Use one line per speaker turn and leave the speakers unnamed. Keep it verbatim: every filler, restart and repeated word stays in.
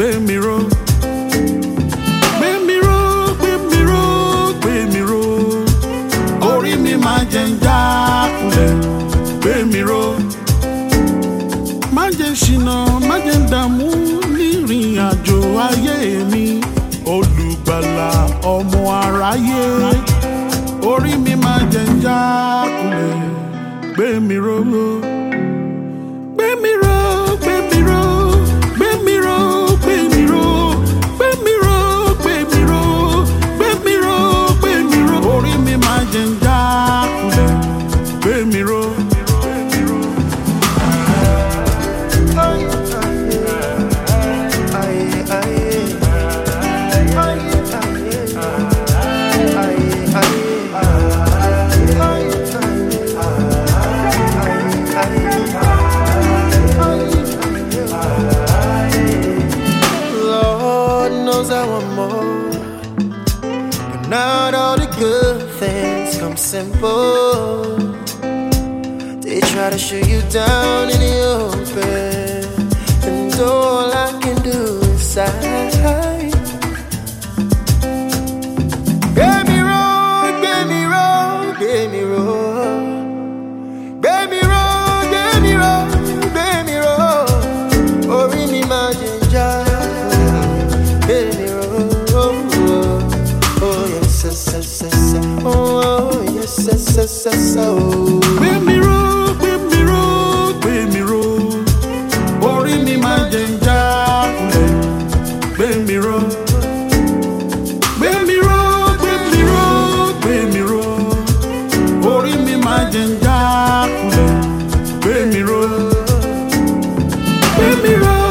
gbé mi ró. Gbé mi ró, gbé mi ró, gbé mi ró. Orí mi máa jẹ́ ń jákulẹ̀, gbé mi ró. Má jẹ́ ṣìnà, má jẹ́ dààmú nírìn àjò ayé mi. Olùgbàlà ọmọ aráyé, orí mi máa jẹ́ ń jákulẹ̀, gbé mi ró. Gbé mi ró, gbé mi ró, gbé mi ró, gbé mi ró, gbé mi ró, gbé mi ró, gbé mi ró, gbé mi ró. Orí mi máa jẹ́ ń jákulẹ̀, gbé mi ró.
I want more, but not all the good things come simple. They try to shoot you down in the open, and all I can do is sigh. Get me wrong, get me wrong, get me wrong. Get me wrong, get me wrong, get me wrong. Or in me margin jar. Get me wrong, oh, oh, oh yes, yes, yes, yes, oh, oh yes, yes, yes, yes, oh.
Gbé mi ró, gbé mi ró, gbé mi ró. Orí mi máa jẹ́ ń jákulẹ̀, gbé mi ró. Gbé mi ró, gbé mi ró, gbé mi ró. Orí mi máa jẹ́ ń jákulẹ̀, gbé mi ró. Gbé mi ró.